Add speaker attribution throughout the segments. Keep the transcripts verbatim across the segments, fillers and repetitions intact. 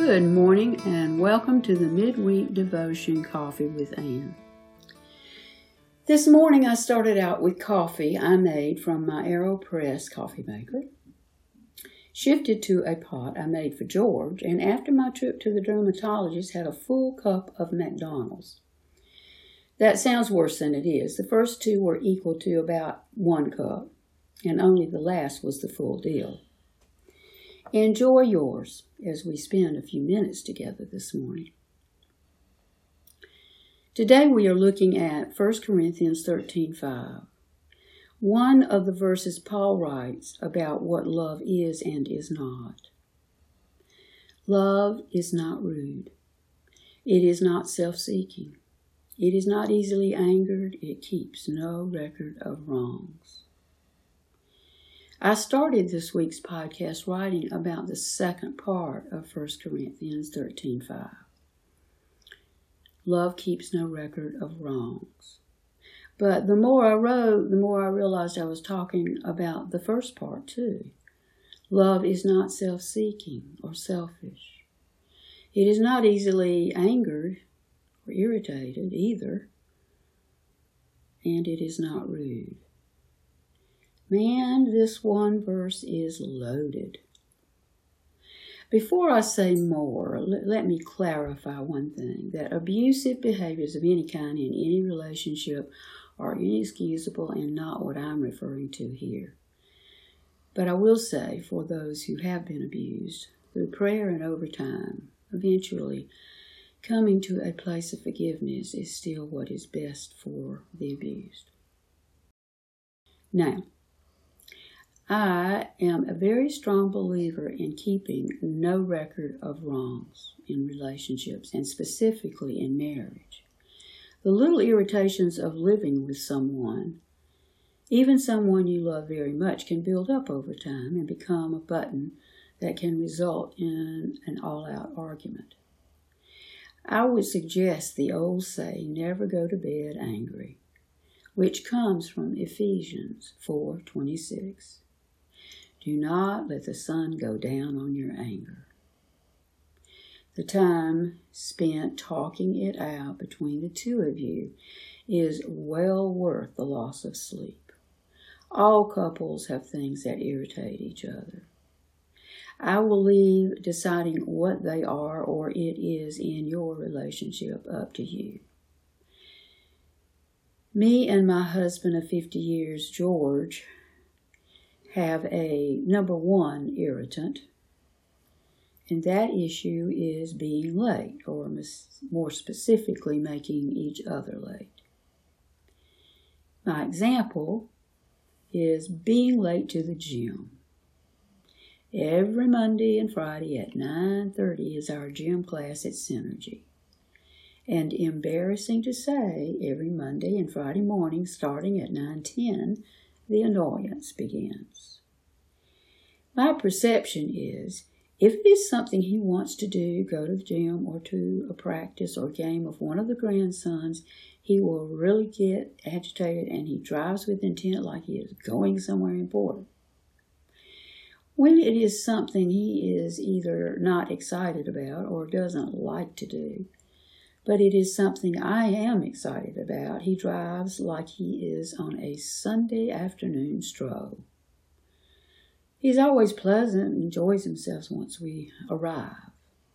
Speaker 1: Good morning and welcome to the midweek devotion Coffee with Ann. This morning I started out with coffee I made from my AeroPress coffee maker, shifted to a pot I made for George, and after my trip to the dermatologist had a full cup of McDonald's. That sounds worse than it is. The first two were equal to about one cup, and only the last was the full deal. Enjoy yours as we spend a few minutes together this morning. Today we are looking at First Corinthians thirteen five. One of the verses Paul writes about what love is and is not. Love is not rude. It is not self-seeking. It is not easily angered. It keeps no record of wrongs. I started this week's podcast writing about the second part of First Corinthians thirteen five. Love keeps no record of wrongs. But the more I wrote, the more I realized I was talking about the first part too. Love is not self-seeking or selfish. It is not easily angered or irritated either. And it is not rude. Man, this one verse is loaded. Before I say more, let me clarify one thing, that abusive behaviors of any kind in any relationship are inexcusable and not what I'm referring to here. But I will say, for those who have been abused, through prayer and over time, eventually coming to a place of forgiveness is still what is best for the abused. Now, I am a very strong believer in keeping no record of wrongs in relationships, and specifically in marriage. The little irritations of living with someone, even someone you love very much, can build up over time and become a button that can result in an all-out argument. I would suggest the old saying, never go to bed angry, which comes from Ephesians four twenty-six. Do not let the sun go down on your anger. The time spent talking it out between the two of you is well worth the loss of sleep. All couples have things that irritate each other. I will leave deciding what they are or it is in your relationship up to you. Me and my husband of fifty years, George, have a number one irritant, and that issue is being late, or more specifically, making each other late. My example is being late to the gym. Every Monday and Friday at nine thirty is our gym class at Synergy. And embarrassing to say, every Monday and Friday morning starting at nine ten, the annoyance begins. My perception is, if it is something he wants to do, go to the gym or to a practice or game of one of the grandsons, he will really get agitated and he drives with intent like he is going somewhere important. When it is something he is either not excited about or doesn't like to do, but it is something I am excited about, he drives like he is on a Sunday afternoon stroll. He's always pleasant and enjoys himself once we arrive.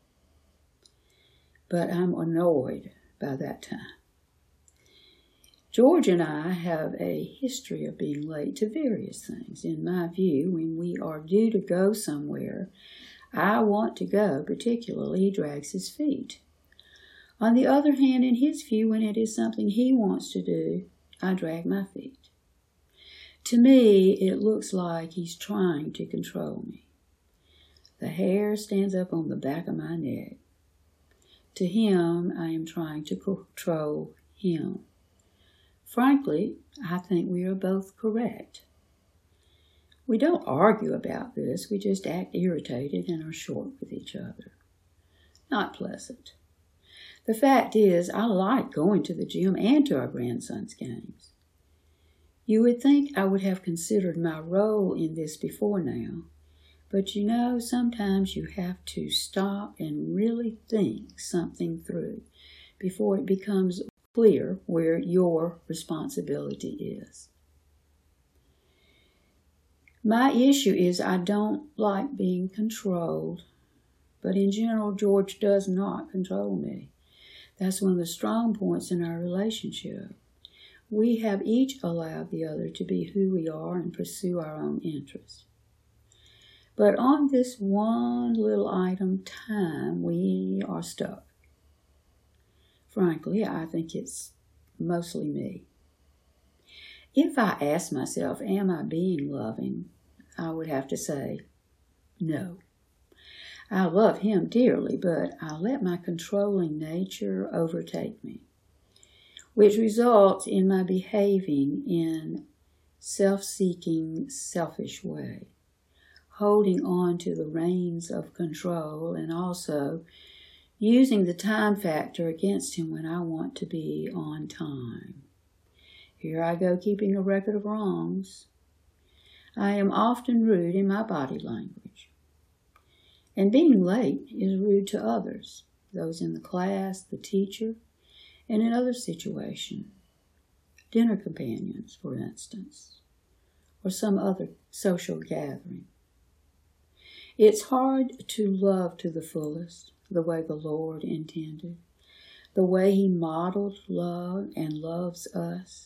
Speaker 1: But I'm annoyed by that time. George and I have a history of being late to various things. In my view, when we are due to go somewhere I want to go, particularly, he drags his feet. On the other hand, in his view, when it is something he wants to do, I drag my feet. To me, it looks like he's trying to control me. The hair stands up on the back of my neck. To him, I am trying to control him. Frankly, I think we are both correct. We don't argue about this, we just act irritated and are short with each other. Not pleasant. The fact is, I like going to the gym and to our grandson's games. You would think I would have considered my role in this before now, But you know, sometimes you have to stop and really think something through before it becomes clear where your responsibility is. My issue is I don't like being controlled, but in general, George does not control me. That's one of the strong points in our relationship. We have each allowed the other to be who we are and pursue our own interests. But on this one little item, time, we are stuck. Frankly, I think it's mostly me. If I ask myself, am I being loving, I would have to say, no. I love him dearly, but I let my controlling nature overtake me, which results in my behaving in self-seeking, selfish way, holding on to the reins of control and also using the time factor against him when I want to be on time. Here I go keeping a record of wrongs. I am often rude in my body language. And being late is rude to others, those in the class, the teacher, and in other situations, dinner companions, for instance, or some other social gathering. It's hard to love to the fullest, the way the Lord intended, the way He modeled love and loves us.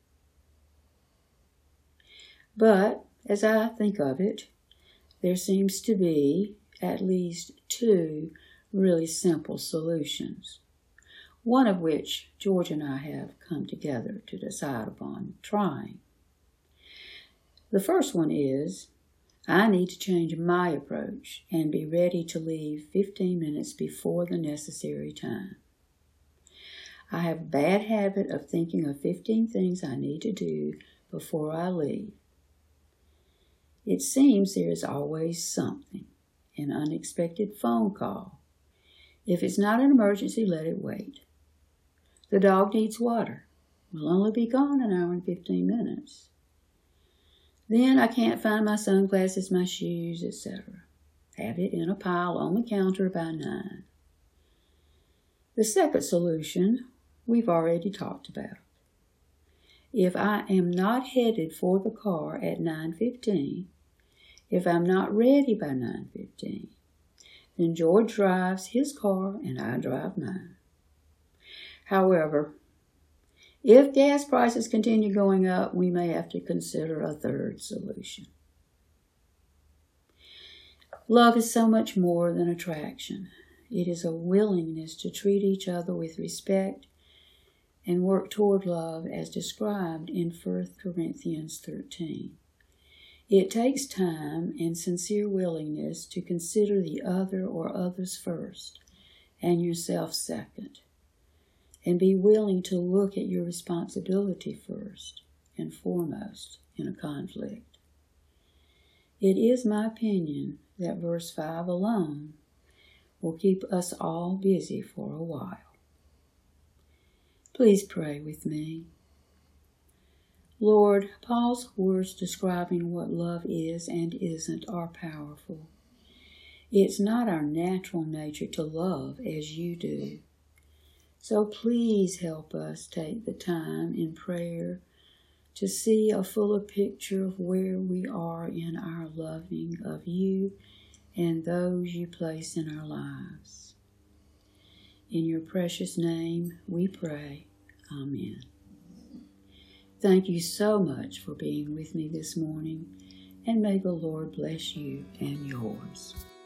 Speaker 1: But, as I think of it, there seems to be at least two really simple solutions, one of which George and I have come together to decide upon trying. The first one is, I need to change my approach and be ready to leave fifteen minutes before the necessary time. I have a bad habit of thinking of fifteen things I need to do before I leave. It seems there is always something, an unexpected phone call. If it's not an emergency, let it wait. The dog needs water. We'll only be gone an hour and fifteen minutes. Then I can't find my sunglasses, my shoes, et cetera. Have it in a pile on the counter by nine. The second solution we've already talked about. If I am not headed for the car at nine fifteen, if I'm not ready by nine fifteen, then George drives his car and I drive mine. However, if gas prices continue going up, we may have to consider a third solution. Love is so much more than attraction. It is a willingness to treat each other with respect and work toward love as described in First Corinthians thirteen. It takes time and sincere willingness to consider the other or others first and yourself second, and be willing to look at your responsibility first and foremost in a conflict. It is my opinion that verse five alone will keep us all busy for a while. Please pray with me. Lord, Paul's words describing what love is and isn't are powerful. It's not our natural nature to love as you do. So please help us take the time in prayer to see a fuller picture of where we are in our loving of you and those you place in our lives. In your precious name we pray. Amen. Thank you so much for being with me this morning, and may the Lord bless you and yours.